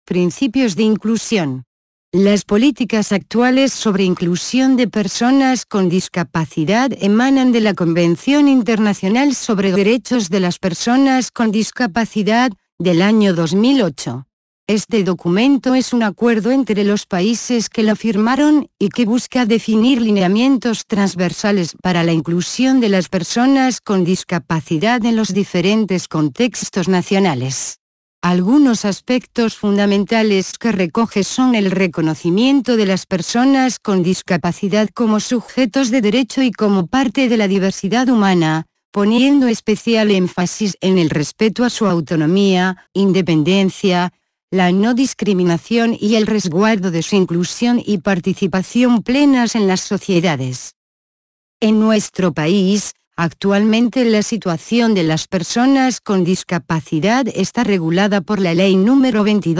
Principios de inclusión. Las políticas actuales sobre inclusión de personas con discapacidad emanan de la Convención Internacional sobre Derechos de las Personas con Discapacidad, del año 2008. Este documento es un acuerdo entre los países que lo firmaron y que busca definir lineamientos transversales para la inclusión de las personas con discapacidad en los diferentes contextos nacionales. Algunos aspectos fundamentales que recoge son el reconocimiento de las personas con discapacidad como sujetos de derecho y como parte de la diversidad humana, poniendo especial énfasis en el respeto a su autonomía, independencia, la no discriminación y el resguardo de su inclusión y participación plenas en las sociedades. En nuestro país, actualmente la situación de las personas con discapacidad está regulada por la Ley número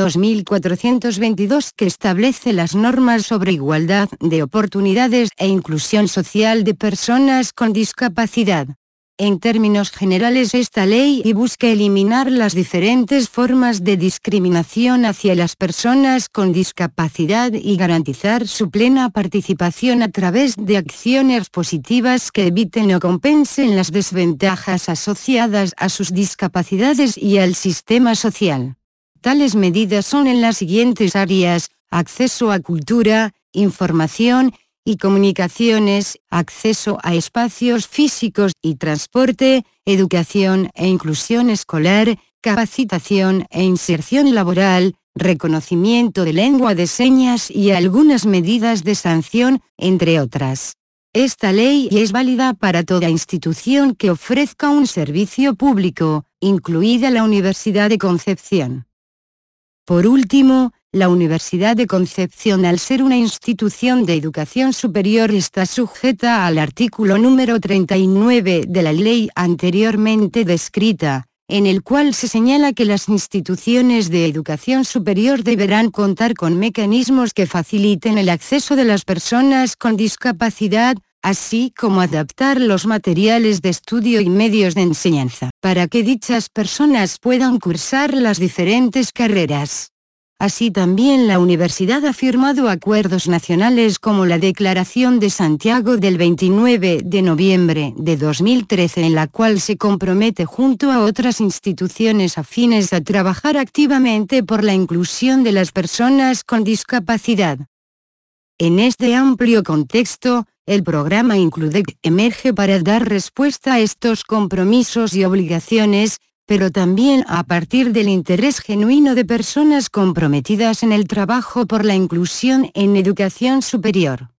22.422 que establece las normas sobre igualdad de oportunidades e inclusión social de personas con discapacidad. En términos generales, esta ley busca eliminar las diferentes formas de discriminación hacia las personas con discapacidad y garantizar su plena participación a través de acciones positivas que eviten o compensen las desventajas asociadas a sus discapacidades y al sistema social. Tales medidas son en las siguientes áreas: acceso a cultura, información y comunicaciones, acceso a espacios físicos y transporte, educación e inclusión escolar, capacitación e inserción laboral, reconocimiento de lengua de señas y algunas medidas de sanción, entre otras. Esta ley es válida para toda institución que ofrezca un servicio público, incluida la Universidad de Concepción. Por último, la Universidad de Concepción, al ser una institución de educación superior, está sujeta al artículo número 39 de la ley anteriormente descrita, en el cual se señala que las instituciones de educación superior deberán contar con mecanismos que faciliten el acceso de las personas con discapacidad, así como adaptar los materiales de estudio y medios de enseñanza, para que dichas personas puedan cursar las diferentes carreras. Así también la universidad ha firmado acuerdos nacionales como la Declaración de Santiago del 29 de noviembre de 2013, en la cual se compromete junto a otras instituciones afines a trabajar activamente por la inclusión de las personas con discapacidad. En este amplio contexto, el programa Includec emerge para dar respuesta a estos compromisos y obligaciones, pero también a partir del interés genuino de personas comprometidas en el trabajo por la inclusión en educación superior.